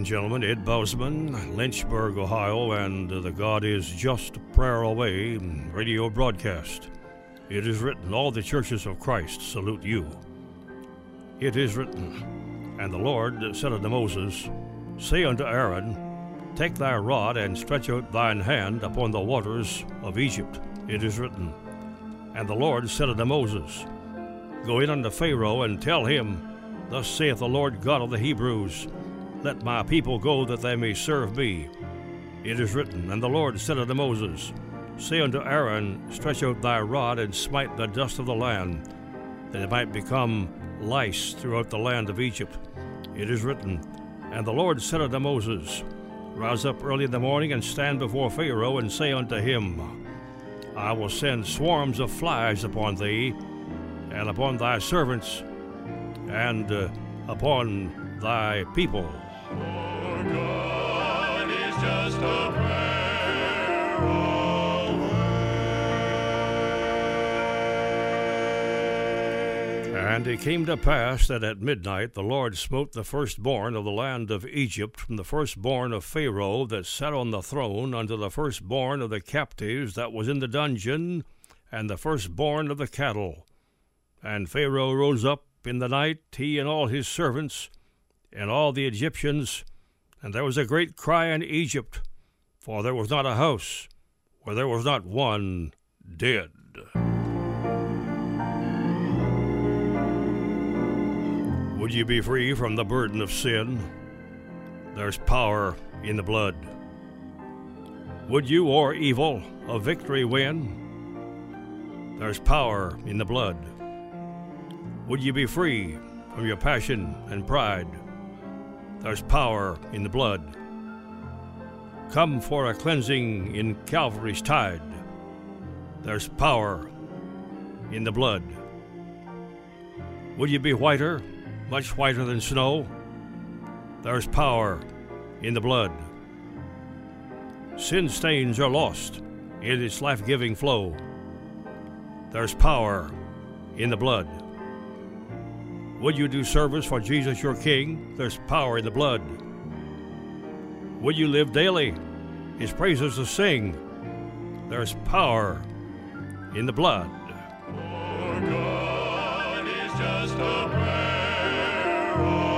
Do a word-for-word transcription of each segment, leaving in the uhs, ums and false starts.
and gentlemen, Ed Bozeman, Lynchburg, Ohio, and the God is Just Prayer Away radio broadcast. It is written, all the churches of Christ salute you. It is written, and the Lord said unto Moses, Say unto Aaron, Take thy rod and stretch out thine hand upon the waters of Egypt. It is written, and the Lord said unto Moses, Go in unto Pharaoh and tell him, Thus saith the Lord God of the Hebrews, Let my people go that they may serve me. It is written, and the Lord said unto Moses, Say unto Aaron, Stretch out thy rod and smite the dust of the land, that it might become lice throughout the land of Egypt. It is written, and the Lord said unto Moses, Rise up early in the morning and stand before Pharaoh, and say unto him, I will send swarms of flies upon thee, and upon thy servants, and uh, upon thy people. For God is just a prayer away. And it came to pass that at midnight the Lord smote the firstborn of the land of Egypt, from the firstborn of Pharaoh that sat on the throne, unto the firstborn of the captives that was in the dungeon, and the firstborn of the cattle. And Pharaoh rose up in the night, he and all his servants, and all the Egyptians, and there was a great cry in Egypt, for there was not a house where there was not one dead. Would you be free from the burden of sin? There's power in the blood. Would you or evil a victory win? There's power in the blood. Would you be free from your passion and pride? There's power in the blood. Come for a cleansing in Calvary's tide. There's power in the blood. Would you be whiter, much whiter than snow? There's power in the blood. Sin stains are lost in its life-giving flow. There's power in the blood. Would you do service for Jesus your King? There's power in the blood. Would you live daily his praises to sing? There's power in the blood. For God is just a prayer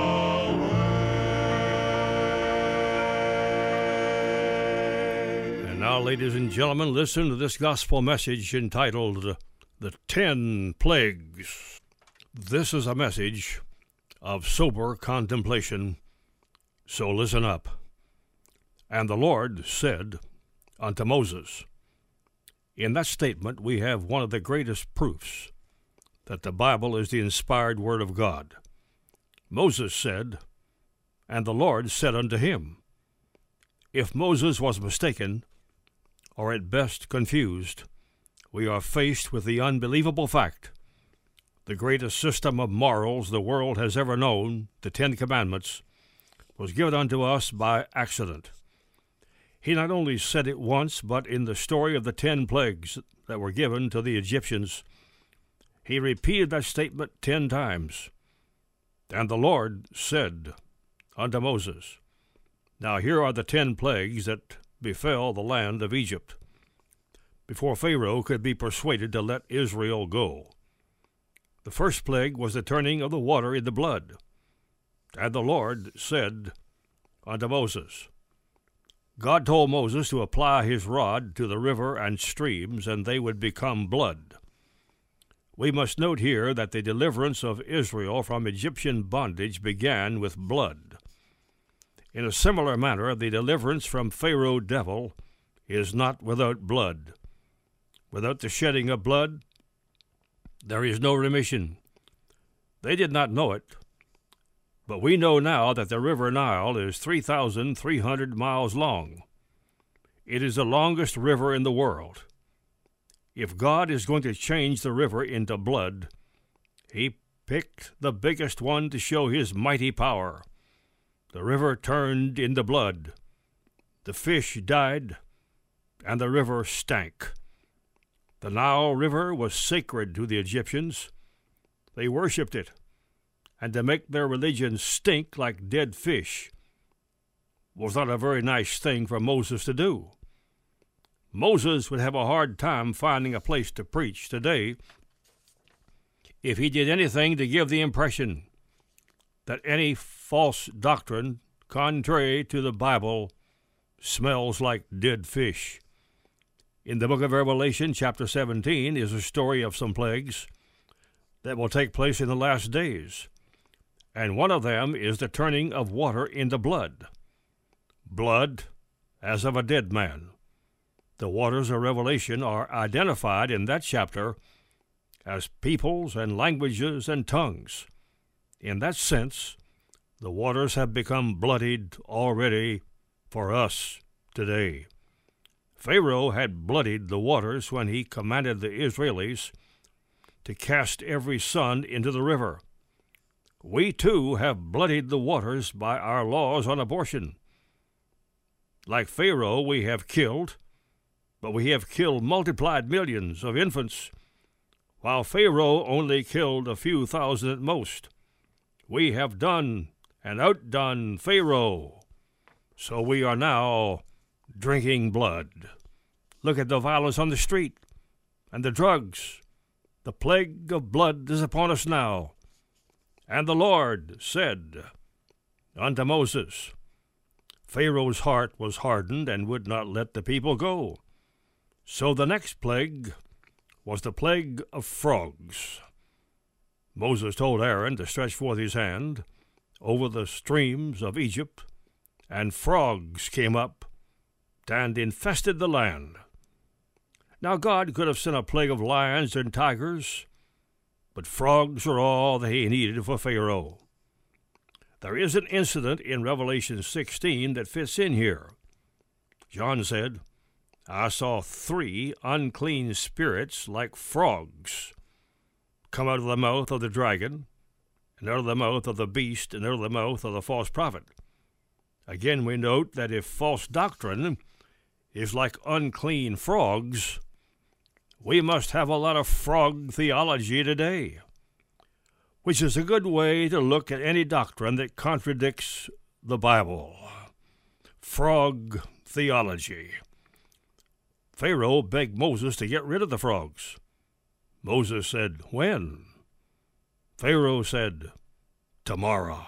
away. And now, ladies and gentlemen, listen to this gospel message entitled, The Ten Plagues. This is a message of sober contemplation, so listen up. And the Lord said unto Moses. In that statement, we have one of the greatest proofs that the Bible is the inspired Word of God. Moses said, and the Lord said unto him. If Moses was mistaken, or at best confused, we are faced with the unbelievable fact the greatest system of morals the world has ever known, the Ten Commandments, was given unto us by accident. He not only said it once, but in the story of the ten plagues that were given to the Egyptians, he repeated that statement ten times. And the Lord said unto Moses. Now here are the ten plagues that befell the land of Egypt, before Pharaoh could be persuaded to let Israel go. The first plague was the turning of the water into blood. And the Lord said unto Moses. God told Moses to apply his rod to the river and streams, and they would become blood. We must note here that the deliverance of Israel from Egyptian bondage began with blood. In a similar manner, the deliverance from Pharaoh devil is not without blood. Without the shedding of blood, there is no remission. They did not know it, but we know now that the river Nile is three thousand three hundred miles long. It is the longest river in the world. If God is going to change the river into blood, he picked the biggest one to show his mighty power. The river turned into blood. The fish died, and the river stank. The Nile River was sacred to the Egyptians. They worshipped it, and to make their religion stink like dead fish, was not a very nice thing for Moses to do. Moses would have a hard time finding a place to preach today if he did anything to give the impression that any false doctrine contrary to the Bible smells like dead fish. In the book of Revelation, chapter seventeen, is a story of some plagues that will take place in the last days, and one of them is the turning of water into blood. Blood as of a dead man. The waters of Revelation are identified in that chapter as peoples and languages and tongues. In that sense, the waters have become bloodied already for us today. Pharaoh had bloodied the waters when he commanded the Israelis to cast every son into the river. We too have bloodied the waters by our laws on abortion. Like Pharaoh, we have killed, but we have killed multiplied millions of infants, while Pharaoh only killed a few thousand at most. We have done and outdone Pharaoh, so we are now drinking blood. Look at the violence on the street and the drugs. The plague of blood is upon us now. And the Lord said unto Moses, Pharaoh's heart was hardened and would not let the people go. So the next plague was the plague of frogs. Moses told Aaron to stretch forth his hand over the streams of Egypt, and frogs came up and infested the land. Now God could have sent a plague of lions and tigers, but frogs were all that he needed for Pharaoh. There is an incident in Revelation sixteen that fits in here. John said, I saw three unclean spirits like frogs come out of the mouth of the dragon, and out of the mouth of the beast, and out of the mouth of the false prophet. Again, we note that if false doctrine is like unclean frogs, we must have a lot of frog theology today, which is a good way to look at any doctrine that contradicts the Bible. Frog theology. Pharaoh begged Moses to get rid of the frogs. Moses said, when? Pharaoh said, tomorrow.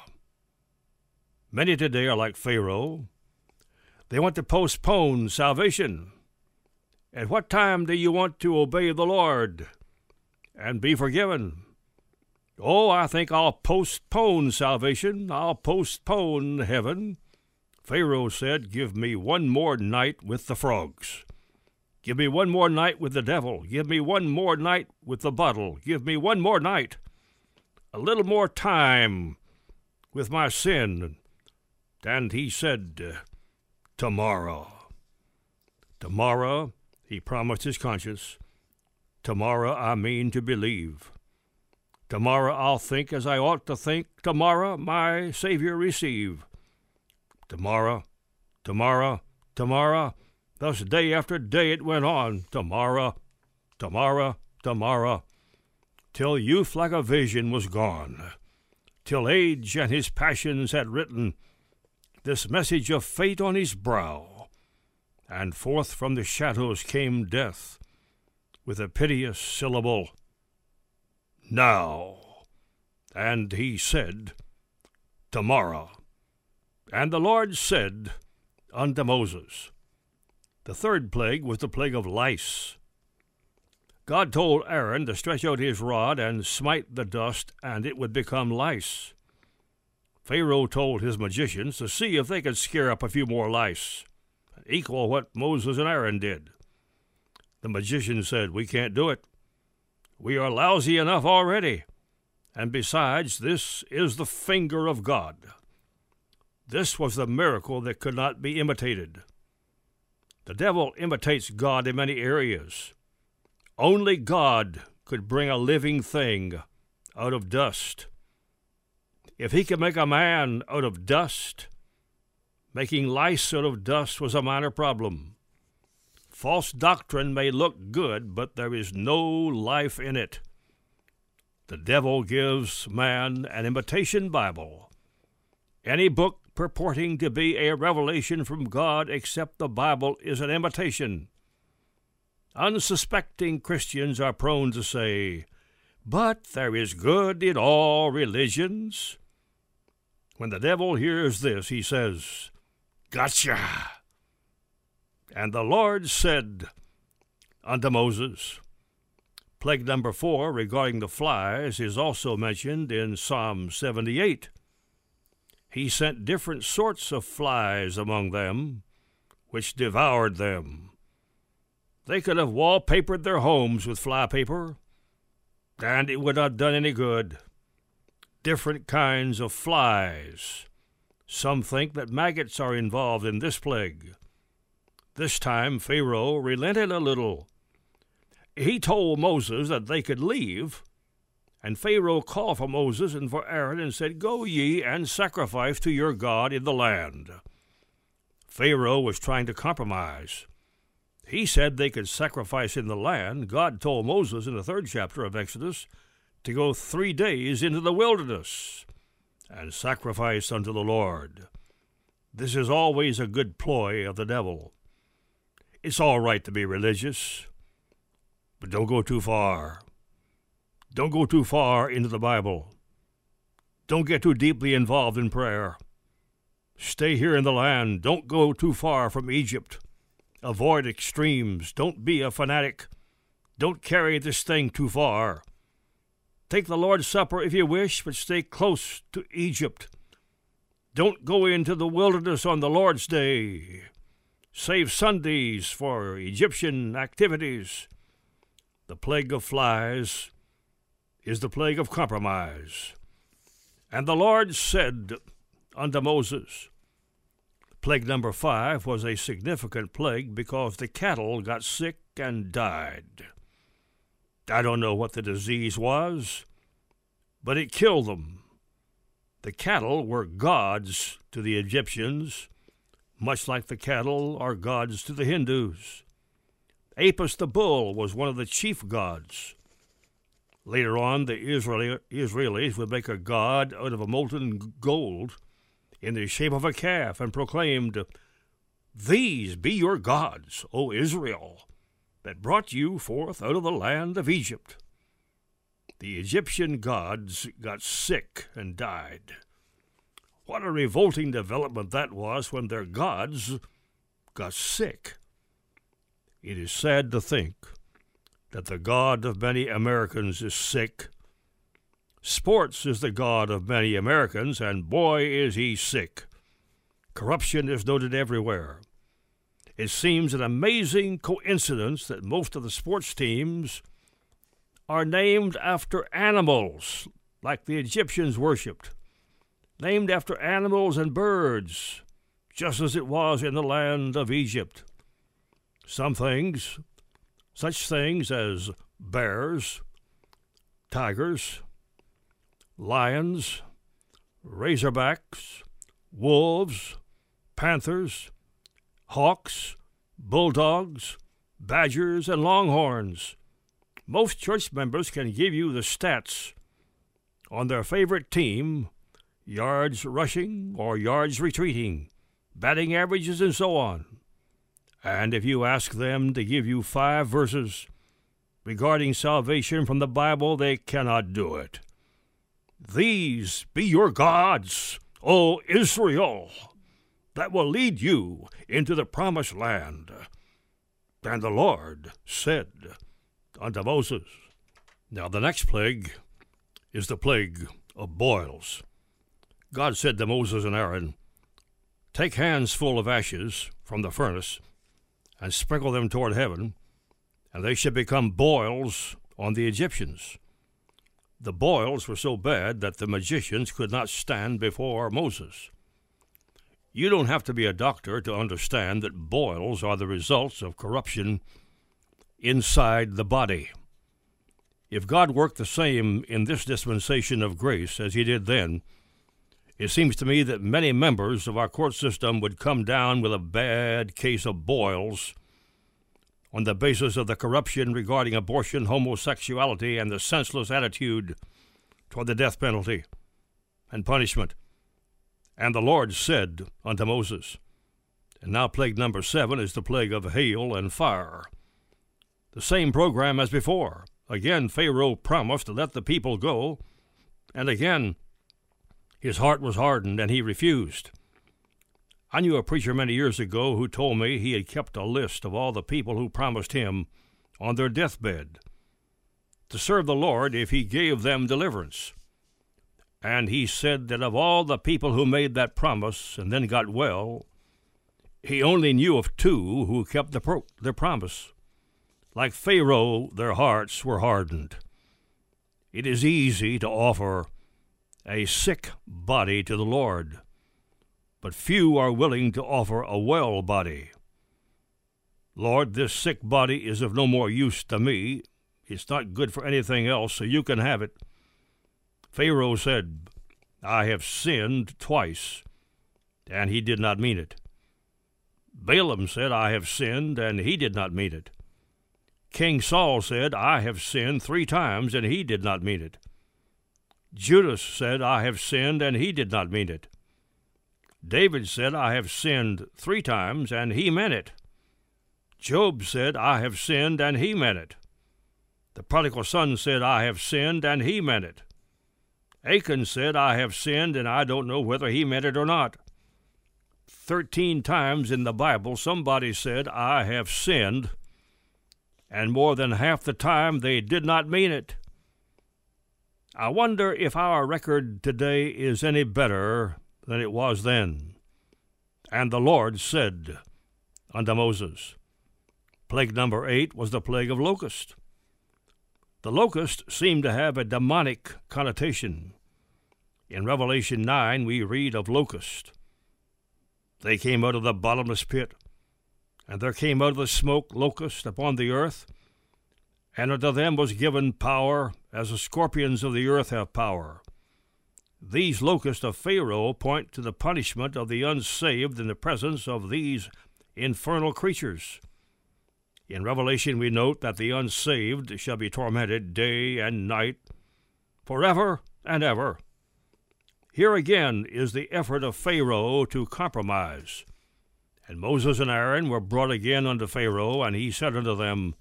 Many today are like Pharaoh. They want to postpone salvation. At what time do you want to obey the Lord and be forgiven? Oh, I think I'll postpone salvation. I'll postpone heaven. Pharaoh said, give me one more night with the frogs. Give me one more night with the devil. Give me one more night with the bottle. Give me one more night. A little more time with my sin. And he said, tomorrow. Tomorrow, he promised his conscience. Tomorrow I mean to believe. Tomorrow I'll think as I ought to think. Tomorrow my Savior receive. Tomorrow, tomorrow, tomorrow. Thus day after day it went on. Tomorrow, tomorrow, tomorrow. Till youth like a vision was gone. Till age and his passions had written this message of fate on his brow. And forth from the shadows came death with a piteous syllable, now. And he said, tomorrow. And the Lord said unto Moses. The third plague was the plague of lice. God told Aaron to stretch out his rod and smite the dust, and it would become lice. Pharaoh told his magicians to see if they could scare up a few more lice, equal what Moses and Aaron did. The magicians said, we can't do it. We are lousy enough already. And besides, this is the finger of God. This was the miracle that could not be imitated. The devil imitates God in many areas. Only God could bring a living thing out of dust. If he could make a man out of dust, making lice out of dust was a minor problem. False doctrine may look good, but there is no life in it. The devil gives man an imitation Bible. Any book purporting to be a revelation from God, except the Bible is an imitation. Unsuspecting Christians are prone to say, "But there is good in all religions." When the devil hears this, he says, "Gotcha!" And the Lord said unto Moses. Plague number four, regarding the flies, is also mentioned in Psalm seventy-eight. He sent different sorts of flies among them, which devoured them. They could have wallpapered their homes with fly paper, and it would not have done any good. Different kinds of flies. Some think that maggots are involved in this plague. This time Pharaoh relented a little. He told Moses that they could leave, and Pharaoh called for Moses and for Aaron and said, "Go ye and sacrifice to your God in the land." Pharaoh was trying to compromise. He said they could sacrifice in the land. God told Moses in the third chapter of Exodus to go three days into the wilderness and sacrifice unto the Lord. This is always a good ploy of the devil. It's all right to be religious, but don't go too far. Don't go too far into the Bible. Don't get too deeply involved in prayer. Stay here in the land. Don't go too far from Egypt. Avoid extremes. Don't be a fanatic. Don't carry this thing too far. Take the Lord's Supper if you wish, but stay close to Egypt. Don't go into the wilderness on the Lord's Day. Save Sundays for Egyptian activities. The plague of flies is the plague of compromise. And the Lord said unto Moses. Plague number five was a significant plague because the cattle got sick and died. I don't know what the disease was, but it killed them. The cattle were gods to the Egyptians, much like the cattle are gods to the Hindus. Apis the bull was one of the chief gods. Later on, the Israeli, Israelis would make a god out of a molten gold in the shape of a calf and proclaimed, "These be your gods, O Israel, that brought you forth out of the land of Egypt." The Egyptian gods got sick and died. What a revolting development that was when their gods got sick. It is sad to think that the God of many Americans is sick. Sports is the God of many Americans, and boy is he sick. Corruption is noted everywhere. It seems an amazing coincidence that most of the sports teams are named after animals, like the Egyptians worshipped, named after animals and birds, just as it was in the land of Egypt. Some things, such things as bears, tigers, lions, razorbacks, wolves, panthers, hawks, bulldogs, badgers, and longhorns. Most church members can give you the stats on their favorite team, yards rushing or yards retreating, batting averages, and so on. And if you ask them to give you five verses regarding salvation from the Bible, they cannot do it. These be your gods, O Israel, that will lead you into the promised land. And the Lord said unto Moses. Now the next plague is the plague of boils. God said to Moses and Aaron, "Take hands full of ashes from the furnace, and sprinkle them toward heaven, and they should become boils on the Egyptians." The boils were so bad that the magicians could not stand before Moses. You don't have to be a doctor to understand that boils are the results of corruption inside the body. If God worked the same in this dispensation of grace as he did then, it seems to me that many members of our court system would come down with a bad case of boils on the basis of the corruption regarding abortion, homosexuality, and the senseless attitude toward the death penalty and punishment. And the Lord said unto Moses, and now plague number seven is the plague of hail and fire. The same program as before. Again, Pharaoh promised to let the people go, and again, his heart was hardened, and he refused. I knew a preacher many years ago who told me he had kept a list of all the people who promised him on their deathbed to serve the Lord if he gave them deliverance. And he said that of all the people who made that promise and then got well, he only knew of two who kept the pro- their promise. Like Pharaoh, their hearts were hardened. It is easy to offer a sick body to the Lord, but few are willing to offer a well body. Lord, this sick body is of no more use to me. It's not good for anything else, so you can have it. Pharaoh said, I have sinned twice, and he did not mean it. Balaam said, I have sinned, and he did not mean it. King Saul said, I have sinned three times, and he did not mean it. Judas said, I have sinned, and he did not mean it. David said, I have sinned three times, and he meant it. Job said, I have sinned, and he meant it. The prodigal son said, I have sinned, and he meant it. Achan said, I have sinned, and I don't know whether he meant it or not. Thirteen times in the Bible, somebody said, I have sinned, and more than half the time they did not mean it. I wonder if our record today is any better than it was then. And the Lord said unto Moses, plague number eight was the plague of locust. The locust seemed to have a demonic connotation. In Revelation nine, we read of locusts. They came out of the bottomless pit, and there came out of the smoke locusts upon the earth, and unto them was given power, as the scorpions of the earth have power. These locusts of Pharaoh point to the punishment of the unsaved in the presence of these infernal creatures. In Revelation we note that the unsaved shall be tormented day and night, forever and ever. Here again is the effort of Pharaoh to compromise. And Moses and Aaron were brought again unto Pharaoh, and he said unto them,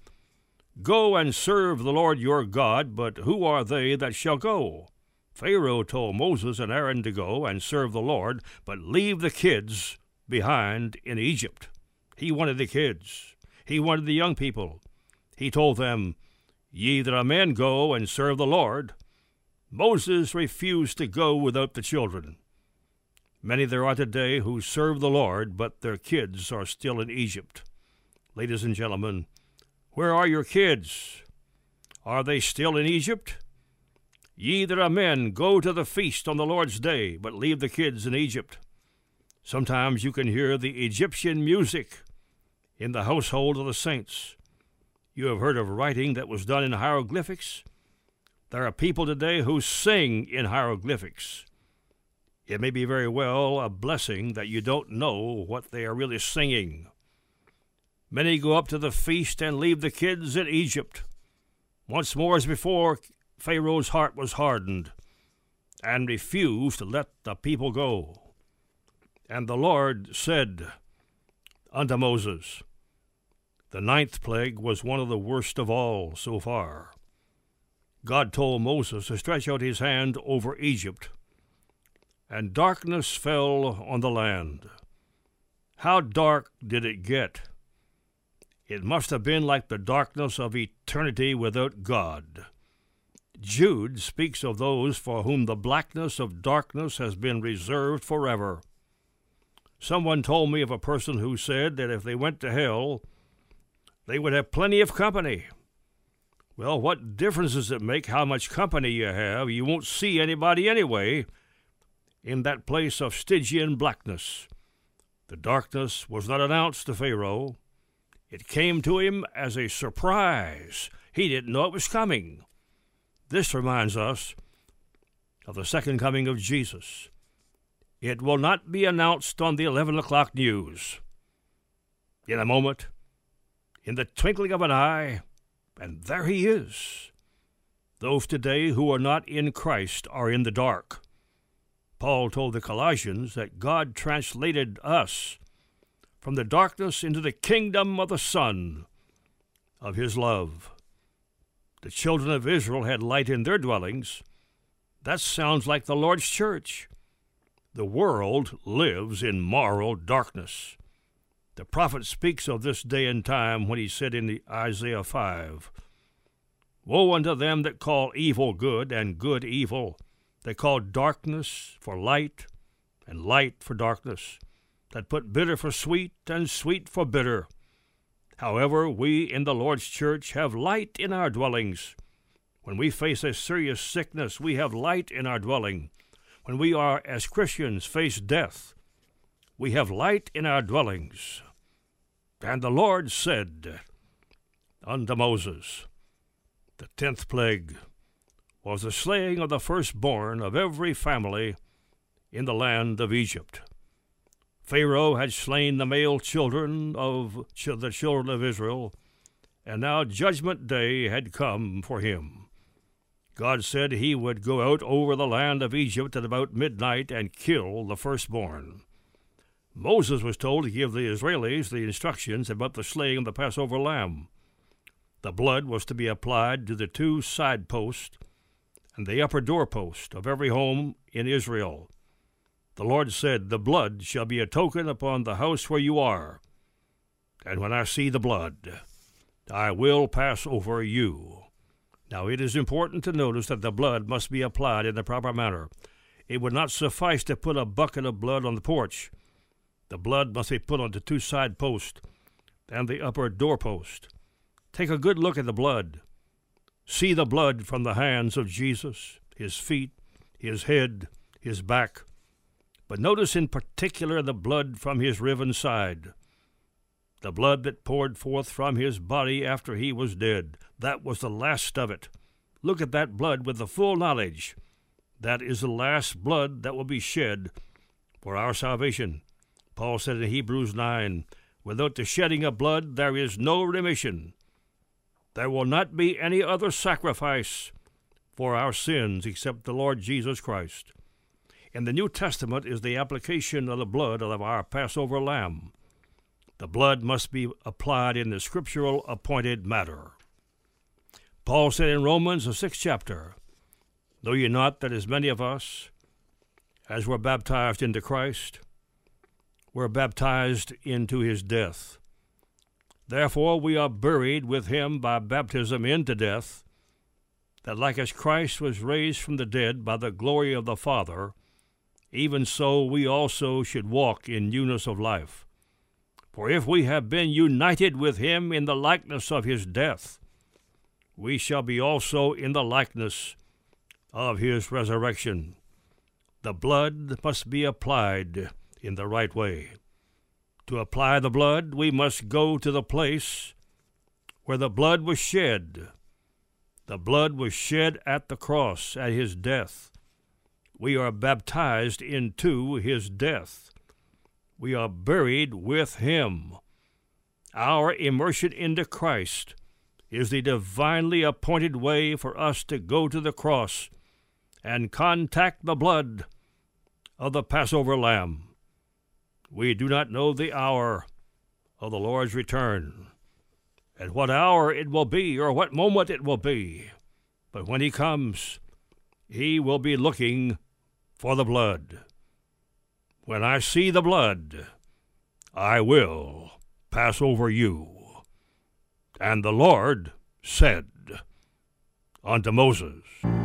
Go and serve the Lord your God, but who are they that shall go? Pharaoh told Moses and Aaron to go and serve the Lord, but leave the kids behind in Egypt. He wanted the kids. He wanted the young people. He told them, Ye that are men, go and serve the Lord. Moses refused to go without the children. Many there are today who serve the Lord, but their kids are still in Egypt. Ladies and gentlemen, where are your kids? Are they still in Egypt? Ye that are men, go to the feast on the Lord's day, but leave the kids in Egypt. Sometimes you can hear the Egyptian music in the household of the saints. You have heard of writing that was done in hieroglyphics. There are people today who sing in hieroglyphics. It may be very well a blessing that you don't know what they are really singing. Many go up to the feast and leave the kids in Egypt. Once more as before, Pharaoh's heart was hardened and refused to let the people go. And the Lord said unto Moses, the ninth plague was one of the worst of all so far. God told Moses to stretch out his hand over Egypt, and darkness fell on the land. How dark did it get? It must have been like the darkness of eternity without God. Jude speaks of those for whom the blackness of darkness has been reserved forever. Someone told me of a person who said that if they went to hell, they would have plenty of company. Well, what difference does it make how much company you have? You won't see anybody anyway in that place of Stygian blackness. The darkness was not announced to Pharaoh. It came to him as a surprise. He didn't know it was coming. This reminds us of the second coming of Jesus. It will not be announced on the eleven o'clock news. In a moment, in the twinkling of an eye, and there he is. Those today who are not in Christ are in the dark. Paul told the Colossians that God translated us from the darkness into the kingdom of the Son of his love. The children of Israel had light in their dwellings. That sounds like the Lord's church. The world lives in moral darkness. The prophet speaks of this day and time when he said in the Isaiah five, "Woe unto them that call evil good and good evil, that call darkness for light and light for darkness, that put bitter for sweet and sweet for bitter. However, we in the Lord's church have light in our dwellings. When we face a serious sickness, we have light in our dwelling. When we are, as Christians, face death, we have light in our dwellings." And the Lord said unto Moses, the tenth plague was the slaying of the firstborn of every family in the land of Egypt. Pharaoh had slain the male children of the children of Israel, and now judgment day had come for him. God said he would go out over the land of Egypt at about midnight and kill the firstborn. Moses was told to give the Israelis the instructions about the slaying of the Passover lamb. The blood was to be applied to the two side posts and the upper doorpost of every home in Israel. The Lord said, "The blood shall be a token upon the house where you are. And when I see the blood, I will pass over you." Now it is important to notice that the blood must be applied in the proper manner. It would not suffice to put a bucket of blood on the porch. The blood must be put on the two side posts and the upper doorpost. Take a good look at the blood. See the blood from the hands of Jesus, his feet, his head, his back. But notice in particular the blood from his riven side. The blood that poured forth from his body after he was dead. That was the last of it. Look at that blood with the full knowledge. That is the last blood that will be shed for our salvation. Paul said in Hebrews nine, "Without the shedding of blood there is no remission." There will not be any other sacrifice for our sins except the Lord Jesus Christ. In the New Testament is the application of the blood of our Passover lamb. The blood must be applied in the scriptural appointed manner. Paul said in Romans, the sixth chapter, "Know ye not that as many of us as were baptized into Christ were baptized into his death? Therefore we are buried with him by baptism into death, that like as Christ was raised from the dead by the glory of the Father, even so we also should walk in newness of life. For if we have been united with him in the likeness of his death, we shall be also in the likeness of his resurrection." The blood must be applied in the right way. To apply the blood, we must go to the place where the blood was shed. The blood was shed at the cross, at his death. We are baptized into his death. We are buried with him. Our immersion into Christ is the divinely appointed way for us to go to the cross and contact the blood of the Passover lamb. We do not know the hour of the Lord's return, at what hour it will be or what moment it will be. But when he comes, he will be looking for the blood. When I see the blood, I will pass over you. And the Lord said unto Moses.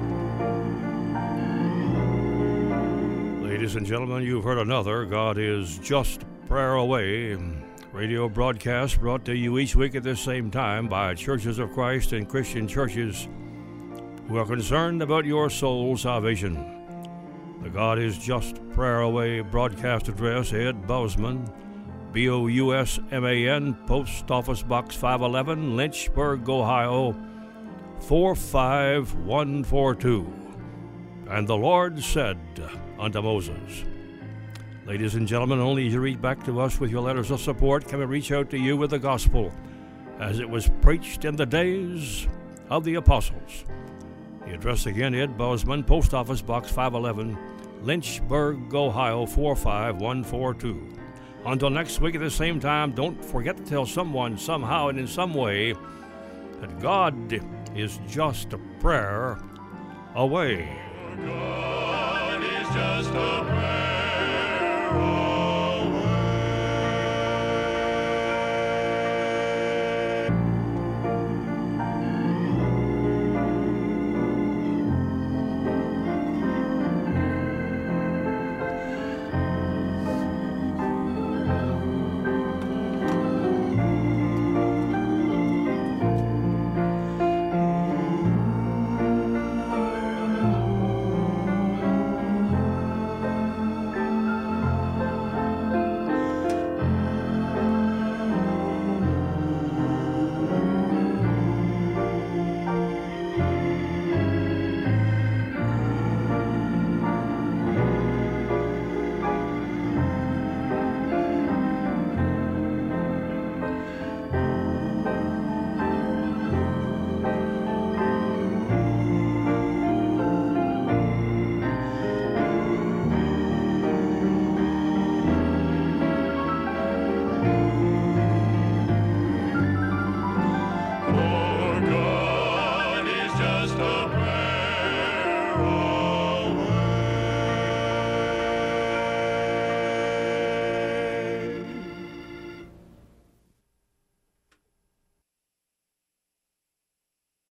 Ladies and gentlemen, you've heard another God is Just Prayer Away radio broadcast brought to you each week at this same time by Churches of Christ and Christian churches who are concerned about your soul's salvation. The God is Just Prayer Away broadcast address, Ed Bousman, B O U S M A N, Post Office Box five eleven, Lynchburg, Ohio, four five one four two. And the Lord said unto Moses. Ladies and gentlemen, only as you reach back to us with your letters of support can we reach out to you with the gospel as it was preached in the days of the apostles. The address again, Ed Bousman, Post Office Box five eleven, Lynchburg, Ohio four five one four two. Until next week at the same time, don't forget to tell someone, somehow, and in some way that God is just a prayer away. God is just a prayer away.